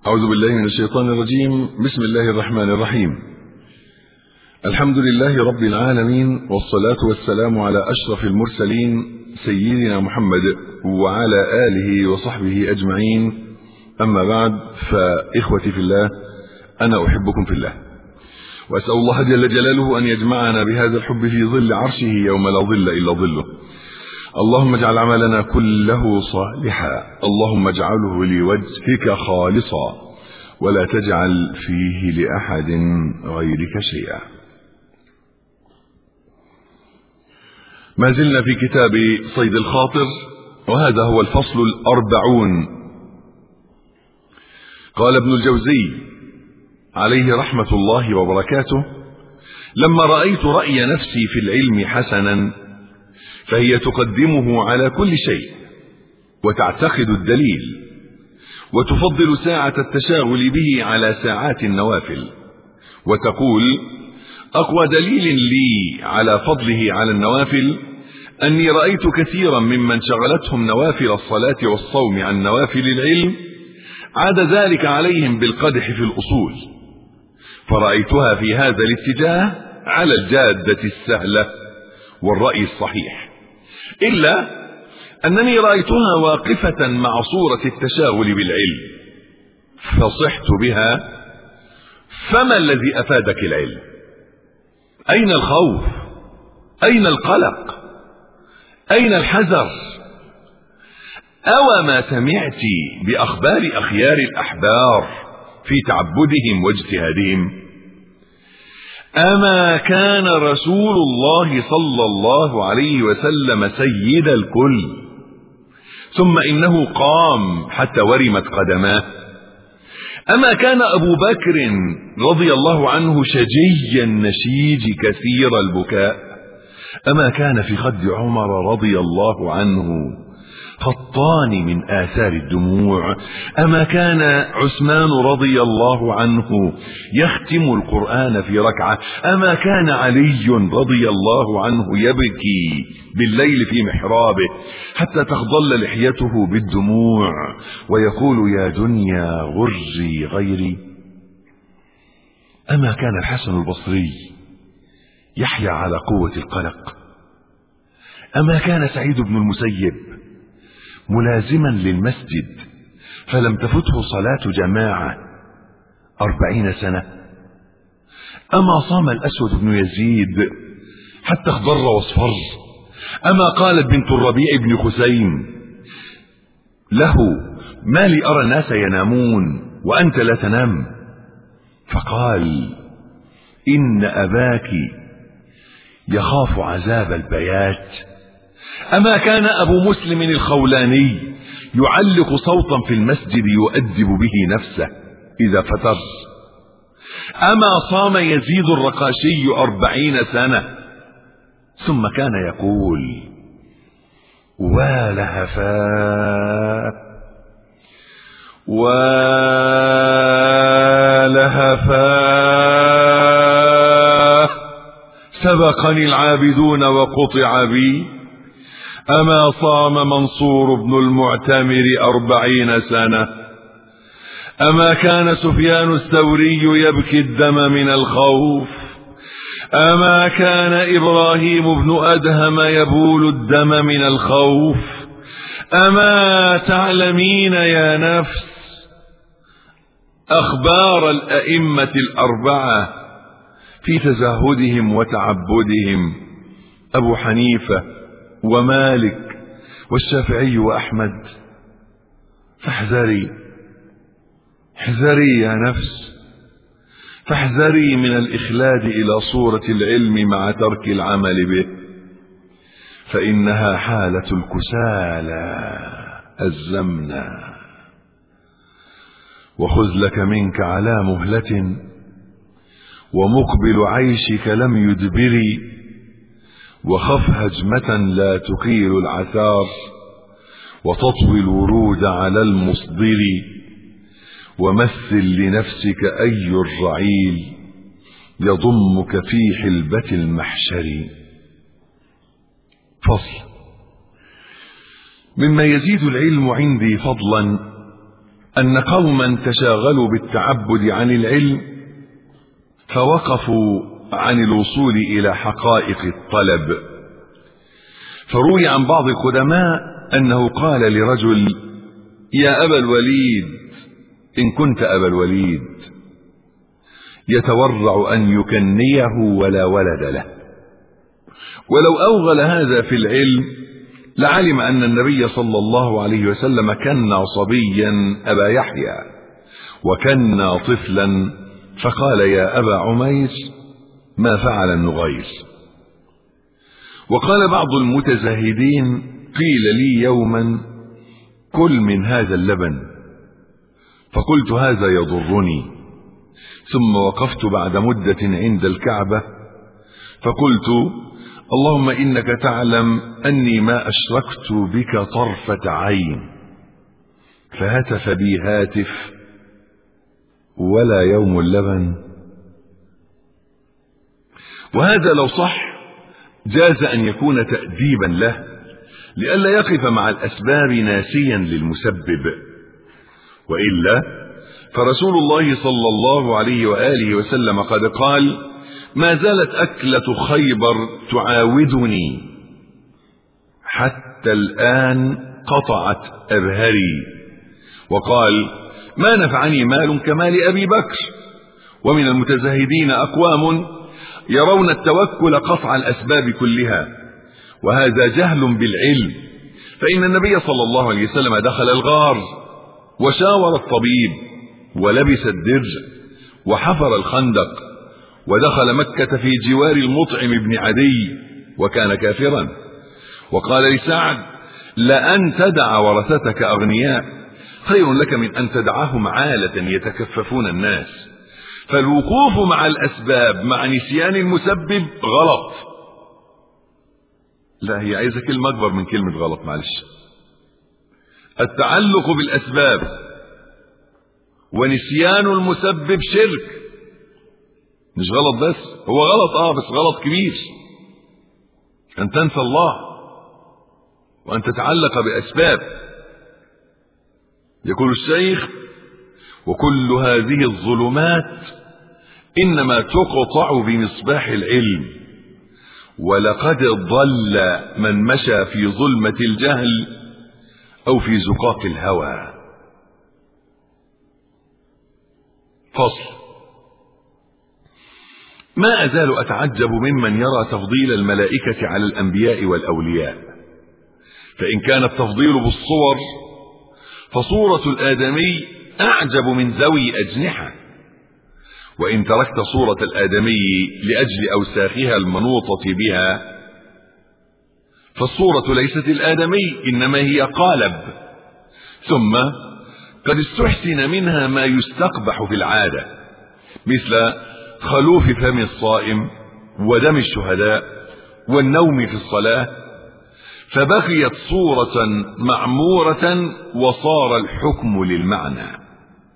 أعوذ بالله من الشيطان الرجيم. بسم الله الرحمن الرحيم. الحمد لله رب العالمين، والصلاة والسلام على أشرف المرسلين سيدنا محمد وعلى آله وصحبه أجمعين. أما بعد، فإخوتي في الله، أنا أحبكم في الله، وأسأل الله جل جلاله أن يجمعنا بهذا الحب في ظل عرشه يوم لا ظل إلا ظله. اللهم اجعل عملنا كله صالحا، اللهم اجعله لوجهك خالصا، ولا تجعل فيه لأحد غيرك شيئا. ما زلنا في كتاب صيد الخاطر، وهذا هو الفصل 40. قال ابن الجوزي عليه رحمة الله وبركاته: لما رأيت رأي نفسي في العلم حسنا، فهي تقدمه على كل شيء، وتعتقد الدليل، وتفضل ساعة التشاغل به على ساعات النوافل، وتقول: أقوى دليل لي على فضله على النوافل أني رأيت كثيرا ممن شغلتهم نوافل الصلاة والصوم عن نوافل العلم عاد ذلك عليهم بالقدح في الأصول، فرأيتها في هذا الاتجاه على الجادة السهلة والرأي الصحيح، إلا أنني رأيتها واقفة مع صورة التشاغل بالعلم فصحت بها. فما الذي أفادك العلم؟ أين الخوف؟ أين القلق؟ أين الحذر؟ أو ما سمعت بأخبار أخيار الأحبار في تعبدهم واجتهادهم؟ أما كان رسول الله صلى الله عليه وسلم سيد الكل، ثم إنه قام حتى ورمت قدماه؟ أما كان أبو بكر رضي الله عنه شجي النشيج كثير البكاء؟ أما كان في خد عمر رضي الله عنه خطان من آثار الدموع؟ أما كان عثمان رضي الله عنه يختم القرآن في ركعة؟ أما كان علي رضي الله عنه يبكي بالليل في محرابه حتى تخضل لحيته بالدموع ويقول: يا دنيا غري غيري؟ أما كان الحسن البصري يحيا على قوة القلق؟ أما كان سعيد بن المسيب ملازما للمسجد فلم تفته صلاة جماعة 40 سنة؟ أما صام الأسود بن يزيد حتى اخضر واصفر؟ أما قالت بنت الربيع بن خثيم له: ما لي أرى الناس ينامون وأنت لا تنام؟ فقال: إن أباك يخاف عذاب البيات. أما كان أبو مسلم الخولاني يعلق صوتا في المسجد يؤدب به نفسه إذا فتر؟ أما صام يزيد الرقاشي 40 سنة ثم كان يقول: ولهفاء ولهفاء سبقني العابدون وقطع بي؟ أما صام منصور بن المعتمر 40 سنة؟ أما كان سفيان الثوري يبكي الدم من الخوف؟ أما كان إبراهيم بن أدهم يبول الدم من الخوف؟ أما تعلمين يا نفس أخبار الأئمة 4 في تزاهدهم وتعبدهم؟ أبو حنيفة ومالك والشافعي وأحمد. فاحذري، احذري يا نفس، فاحذري من الإخلاد إلى صورة العلم مع ترك العمل به، فإنها حالة الكسالى الزمنى. وخذ لك منك على مهلة، ومقبل عيشك لم يدبري، وخف هجمة لا تقيل العثار، وتطوي الورود على المصدر، ومثل لنفسك أي الرعيل يضمك في حلبة المحشر. فصل: مما يزيد العلم عندي فضلا أن قوما تشاغلوا بالتعبد عن العلم فوقفوا عن الوصول إلى حقائق الطلب. فروي عن بعض القدماء أنه قال لرجل: يا أبا الوليد، إن كنت أبا الوليد، يتورع أن يكنيه ولا ولد له. ولو أوغل هذا في العلم لعلم أن النبي صلى الله عليه وسلم كنى صبيا أبا يحيى وكنى طفلا، فقال: يا أبا عمير، ما فعل النغير. وقال بعض المتزاهدين: قيل لي يوما: كل من هذا اللبن، فقلت: هذا يضرني. ثم وقفت بعد مدة عند الكعبة فقلت: اللهم إنك تعلم أني ما أشركت بك طرفة عين. فهتف بي هاتف: ولا يوم اللبن. وهذا لو صح جاز أن يكون تأديبا له لئلا يقف مع الأسباب ناسيا للمسبب، وإلا فرسول الله صلى الله عليه وآله وسلم قد قال: ما زالت أكلة خيبر تعاودني حتى الآن قطعت أبهري. وقال: ما نفعني مال كمال أبي بكر. ومن المتزاهدين أقوام يرون التوكل قطع الأسباب كلها، وهذا جهل بالعلم، فإن النبي صلى الله عليه وسلم دخل الغار وشاور الطبيب ولبس الدرج وحفر الخندق ودخل مكة في جوار المطعم بن عدي وكان كافرا، وقال لسعد: لأن تدع ورثتك أغنياء خير لك من أن تدعهم عالة يتكففون الناس. فالوقوف مع الأسباب مع نسيان المسبب غلط. لا، هي عايزة كلمة أكبر من كلمة غلط، معلش. التعلق بالأسباب ونسيان المسبب شرك. مش غلط بس، هو غلط بس غلط كبير، أن تنسى الله وأن تتعلق بأسباب. يقول الشيخ: وكل هذه الظلمات إنما تقطع بمصباح العلم، ولقد ضل من مشى في ظلمة الجهل أو في زقاق الهوى. فصل: ما أزال أتعجب ممن يرى تفضيل الملائكة على الأنبياء والأولياء، فإن كان التفضيل بالصور فصورة الآدمي أعجب من ذوي أجنحة، وإن تركت صورة الآدمي لأجل أوساخها المنوطة بها فالصورة ليست الآدمي إنما هي قالب. ثم قد استحسن منها ما يستقبح في العادة، مثل خلوف فم الصائم ودم الشهداء والنوم في الصلاة، فبقيت صورة معمورة وصار الحكم للمعنى.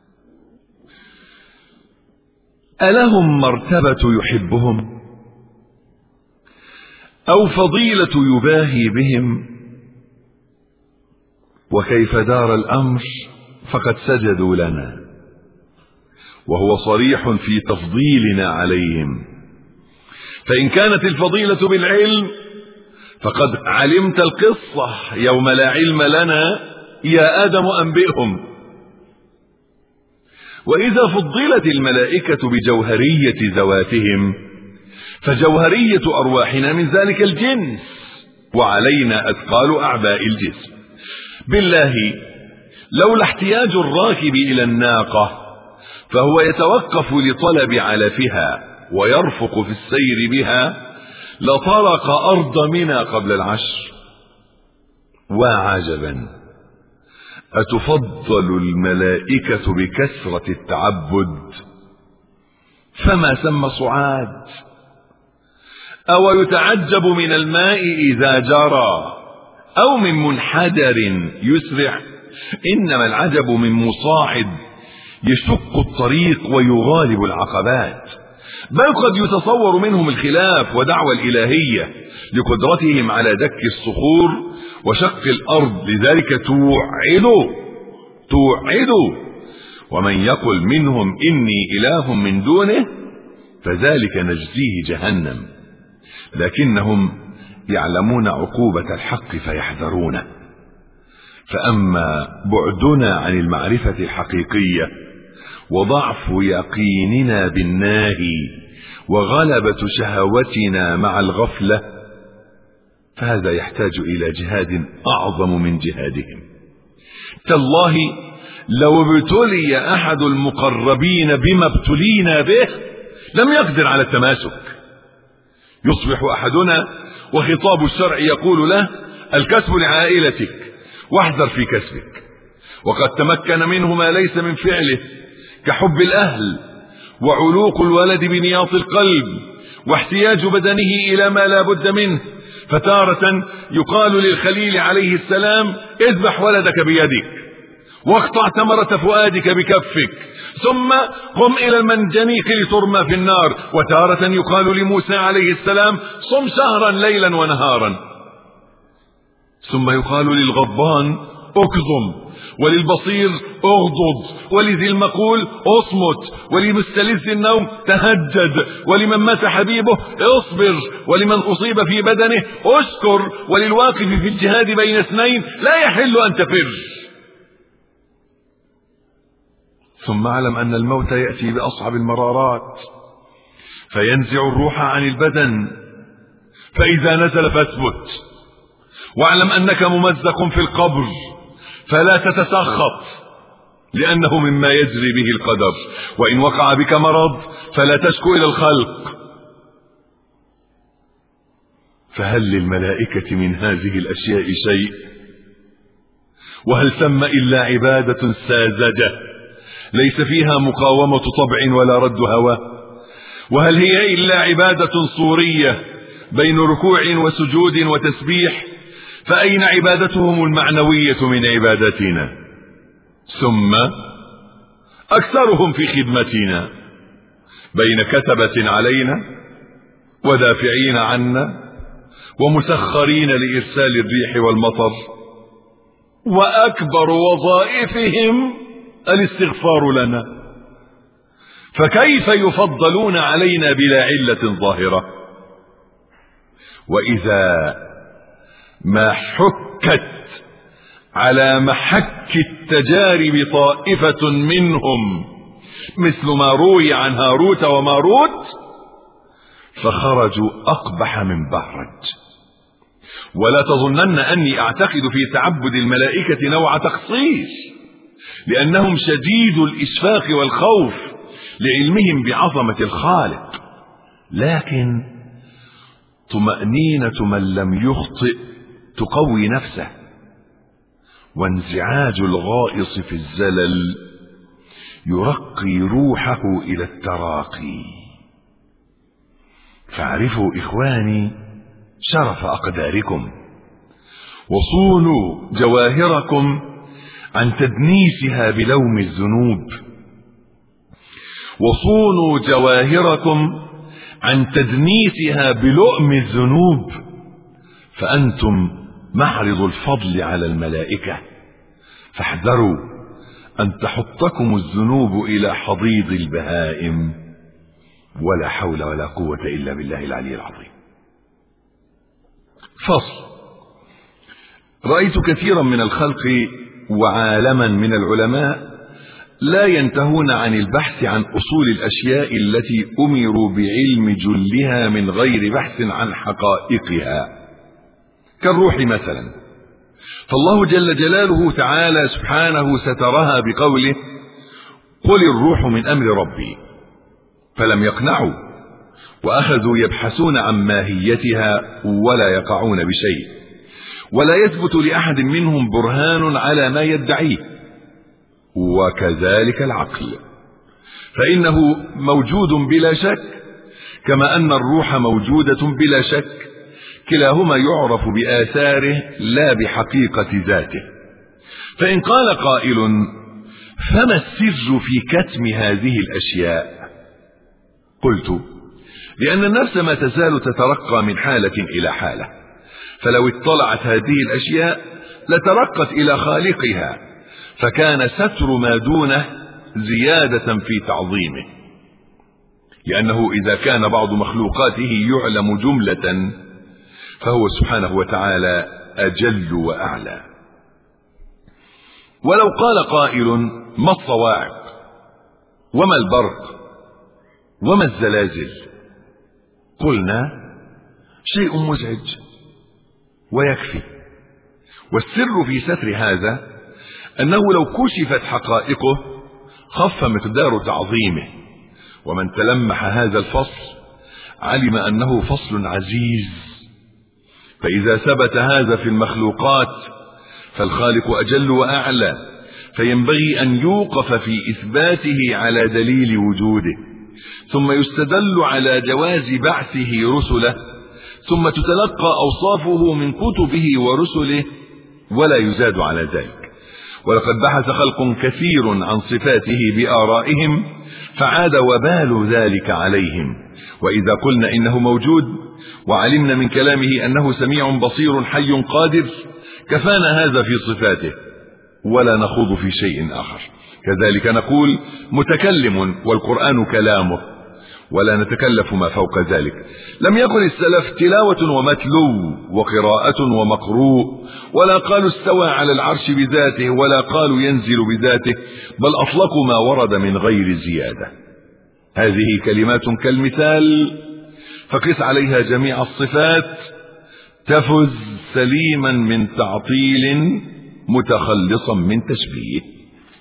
ألهم مرتبة يحبهم أو فضيلة يباهي بهم؟ وكيف دار الأمر فقد سجدوا لنا، وهو صريح في تفضيلنا عليهم. فإن كانت الفضيلة بالعلم فقد علمت القصة يوم لا علم لنا يا آدم أنبئهم. وإذا فضلت الملائكة بجوهرية ذواتهم فجوهرية أرواحنا من ذلك الجنس، وعلينا أثقال أعباء الجسم. بالله لولا احتياج الراكب إلى الناقة فهو يتوقف لطلب علفها ويرفق في السير بها لطرق أرض منى قبل العشر. وعجبا، أتفضل الملائكة بكثرة التعبد فما سمى صعاد؟ أو يتعجب من الماء إذا جرى أو من منحدر يسرع؟ إنما العجب من مصاعد يشق الطريق ويغالب العقبات، بل قد يتصور منهم الخلاف ودعوى الإلهية لقدرتهم على دك الصخور وشق الأرض. لذلك توعدوا ومن يقل منهم إني إله من دونه فذلك نجزيه جهنم، لكنهم يعلمون عقوبة الحق فيحذرونه. فأما بعدنا عن المعرفة الحقيقية وضعف يقيننا بالناهي وغلبة شهوتنا مع الغفلة فهذا يحتاج إلى جهاد أعظم من جهادهم. تالله لو ابتلي أحد المقربين بما ابتلينا به لم يقدر على التماسك. يصبح أحدنا وخطاب الشرع يقول له الكسب لعائلتك واحذر في كسبك، وقد تمكن منه ما ليس من فعله كحب الأهل وعلوق الولد بنياط القلب واحتياج بدنه إلى ما لا بد منه. فتارة يقال للخليل عليه السلام اذبح ولدك بيدك واقطع ثمرة فؤادك بكفك ثم قم إلى المنجنيق لترمى في النار. وتارة يقال لموسى عليه السلام صم شهرا ليلا ونهارا. ثم يقال للغضبان اكظم، وللبصير اغضض، ولذي المقول اصمت، ولمستلذ النوم تهجد، ولمن مات حبيبه اصبر، ولمن اصيب في بدنه اشكر، وللواقف في الجهاد بين اثنين لا يحل ان تفر. ثم اعلم ان الموت يأتي باصعب المرارات فينزع الروح عن البدن، فاذا نزل فاثبت، واعلم انك ممزق في القبر فلا تتسخط لانه مما يجري به القدر، وان وقع بك مرض فلا تشكو الى الخلق. فهل للملائكة من هذه الاشياء شيء؟ وهل ثم الا عبادة ساذجة ليس فيها مقاومة طبع ولا رد هوى؟ وهل هي الا عبادة صورية بين ركوع وسجود وتسبيح؟ فأين عبادتهم المعنوية من عبادتنا؟ ثم أكثرهم في خدمتنا بين كتبة علينا ودافعين عنا ومسخرين لإرسال الريح والمطر، وأكبر وظائفهم الاستغفار لنا، فكيف يفضلون علينا بلا علة ظاهرة؟ وإذا ما حكت على محك التجارب طائفة منهم مثل ما روي عن هاروت وماروت فخرجوا أقبح من بهرج. ولا تظنن أني أعتقد في تعبد الملائكة نوع تخصيص، لأنهم شديد الإشفاق والخوف لعلمهم بعظمة الخالق، لكن طمأنينة من لم يخطئ تقوي نفسه، وانزعاج الغائص في الزلل يرقي روحه إلى التراقي. فاعرفوا إخواني شرف أقداركم، وصونوا جواهركم عن تدنيسها بلوم الذنوب، وصونوا جواهركم عن تدنيسها بلؤم الذنوب، فأنتم معرض الفضل على الملائكة، فاحذروا أن تحطكم الذنوب إلى حضيض البهائم، ولا حول ولا قوة إلا بالله العلي العظيم. فصل. رأيت كثيرا من الخلق وعالما من العلماء لا ينتهون عن البحث عن أصول الأشياء التي أمروا بعلم جلها من غير بحث عن حقائقها، كالروح مثلا، فالله جل جلاله تعالى سبحانه سترها بقوله قل الروح من أمر ربي، فلم يقنعوا وأخذوا يبحثون عن ماهيتها ولا يقعون بشيء، ولا يثبت لأحد منهم برهان على ما يدعيه. وكذلك العقل، فإنه موجود بلا شك، كما أن الروح موجودة بلا شك، كلاهما يعرف بآثاره لا بحقيقة ذاته. فإن قال قائل فما السر في كتم هذه الأشياء؟ قلت لأن النفس ما تزال تترقى من حالة إلى حالة، فلو اطلعت هذه الأشياء لترقت إلى خالقها، فكان ستر ما دونه زيادة في تعظيمه، لأنه إذا كان بعض مخلوقاته يعلم جملة فهو سبحانه وتعالى أجل وأعلى. ولو قال قائل: ما الصواعق وما البرق وما الزلازل؟ قلنا: شيء مزعج ويكفي. والسر في ستر هذا أنه لو كشفت حقائقه خف مقدار تعظيمه، ومن تلمح هذا الفصل علم أنه فصل عزيز. فإذا ثبت هذا في المخلوقات فالخالق أجل وأعلى، فينبغي أن يوقف في إثباته على دليل وجوده، ثم يستدل على جواز بعثه رسله، ثم تتلقى أوصافه من كتبه ورسله ولا يزاد على ذلك. ولقد بحث خلق كثير عن صفاته بآرائهم فعاد وبال ذلك عليهم. وإذا قلنا إنه موجود وعلمنا من كلامه أنه سميع بصير حي قادر كفانا هذا في صفاته، ولا نخوض في شيء آخر. كذلك نقول متكلم والقرآن كلامه، ولا نتكلف ما فوق ذلك. لم يكن السلف تلاوة ومتلو وقراءة ومقروء، ولا قالوا استوى على العرش بذاته، ولا قالوا ينزل بذاته، بل أطلقوا ما ورد من غير زيادة. هذه كلمات كالمثال، فقس عليها جميع الصفات تفز سليما من تعطيل متخلصا من تشبيه.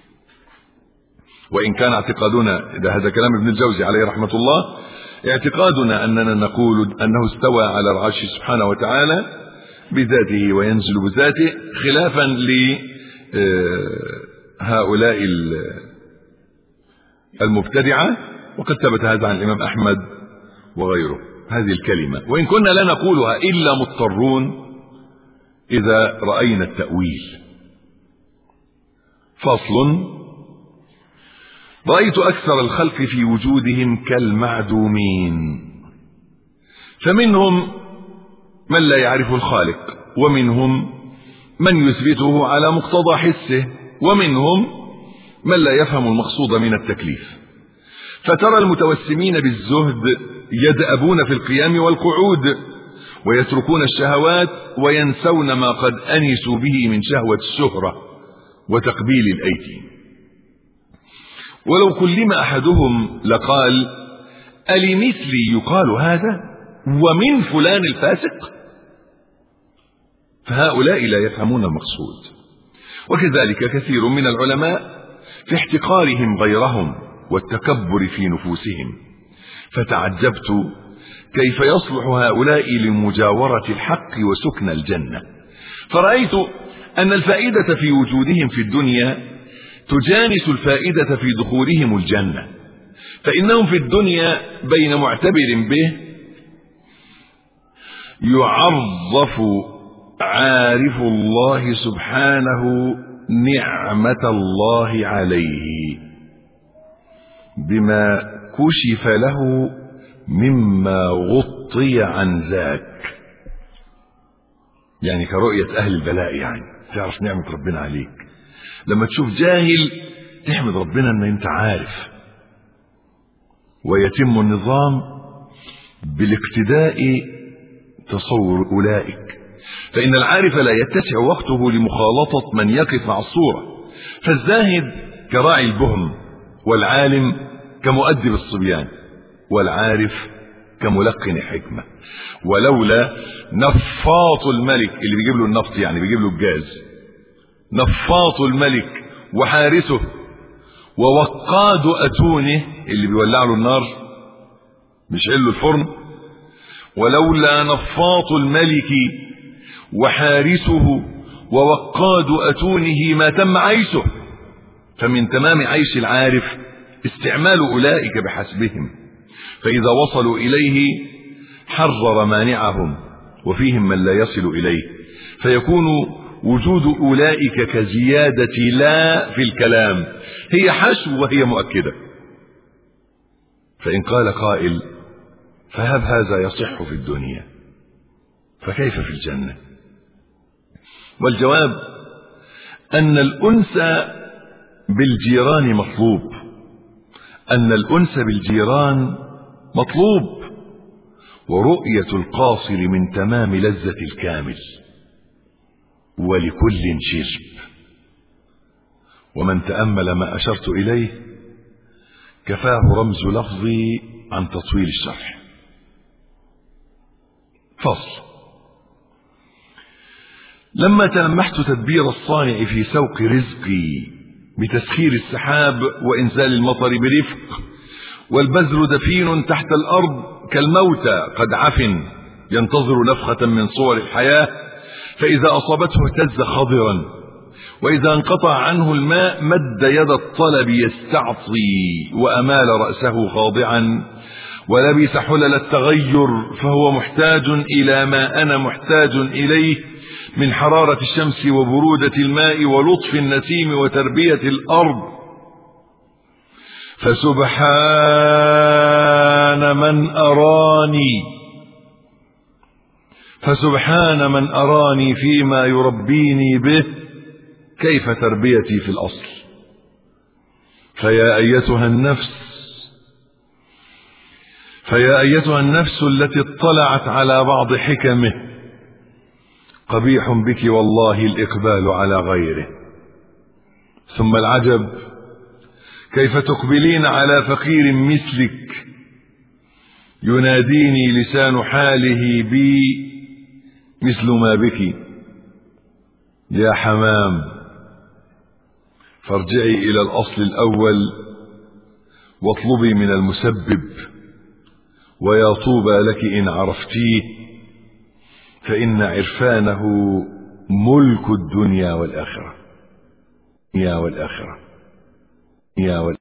وإن كان اعتقادنا، هذا كلام ابن الجوزي عليه رحمة الله، اعتقادنا أننا نقول أنه استوى على العرش سبحانه وتعالى بذاته وينزل بذاته، خلافا لهؤلاء المبتدعة، وقد ثبت هذا عن الإمام أحمد وغيره هذه الكلمة، وإن كنا لا نقولها إلا مضطرون إذا رأينا التأويل. فصل: رأيت أكثر الخلق في وجودهم كالمعدومين، فمنهم من لا يعرف الخالق، ومنهم من يثبته على مقتضى حسه، ومنهم من لا يفهم المقصود من التكليف. فترى المتوسمين بالزهد يدأبون في القيام والقعود، ويتركون الشهوات وينسون ما قد أنسوا به من شهوة الشهرة وتقبيل الأيدي. ولو كلم أحدهم لقال: ألمثلي يقال هذا ومن فلان الفاسق؟ فهؤلاء لا يفهمون المقصود. وكذلك كثير من العلماء في احتقارهم غيرهم والتكبر في نفوسهم. فتعجبت كيف يصلح هؤلاء لمجاورة الحق وسكن الجنة. فرأيت أن الفائدة في وجودهم في الدنيا تجانس الفائدة في دخولهم الجنة، فإنهم في الدنيا بين معتبر به يعرف عارف الله سبحانه نعمة الله عليه بما كشف له مما غطي عن ذاك، يعني كرؤية أهل البلاء، يعني تعرف نعمة ربنا عليك. لما تشوف جاهل تحمد ربنا ان انت عارف. ويتم النظام بالاقتداء تصور أولئك، فإن العارف لا يتسع وقته لمخالطة من يقف مع الصورة، فالزاهد كراعي البهم، والعالم كمؤدب الصبيان، والعارف كملقن حكمة. ولولا نفاط الملك اللي بيجيب له النفط، يعني بيجيب له الجاز، نفاط الملك وحارسه ووقاد أتونه اللي بيولع له النار بيشعل له الفرن، ولولا نفاط الملك وحارسه ووقاد أتونه ما تم عيشه. فمن تمام عيش العارف استعمال أولئك بحسبهم، فإذا وصلوا إليه حرر مانعهم، وفيهم من لا يصل إليه، فيكون وجود أولئك كزيادة لا في الكلام، هي حشو وهي مؤكدة. فإن قال قائل: فهب هذا يصح في الدنيا فكيف في الجنة؟ والجواب أن الأنس بالجيران مطلوب، أن الأنس بالجيران مطلوب، ورؤية القاصر من تمام لذة الكامل، ولكل شرب. ومن تأمل ما أشرت إليه كفاه رمز لفظي عن تطويل الشرح. فصل. لما تلمحت تدبير الصانع في سوق رزقي بتسخير السحاب وإنزال المطر برفق، والبذر دفين تحت الأرض كالموتى قد عفن ينتظر نفخة من صور الحياة، فإذا أصابته اهتز خضرا، وإذا انقطع عنه الماء مد يد الطلب يستعصي، وأمال رأسه خاضعا، ولبس حلل التغير، فهو محتاج إلى ما أنا محتاج إليه من حرارة الشمس وبرودة الماء ولطف النسيم وتربية الأرض. فسبحان من أراني فيما يربيني به كيف تربيتي في الأصل. فيا أيتها النفس التي اطلعت على بعض حكمه، قبيح بك والله الإقبال على غيره. ثم العجب كيف تقبلين على فقير مثلك يناديني لسان حاله بي مثل ما بك. يا حمام، فارجعي إلى الأصل الأول واطلبي من المسبب، ويا طوبى لك إن عرفتيه، فإن عرفانه ملك الدنيا والآخرة.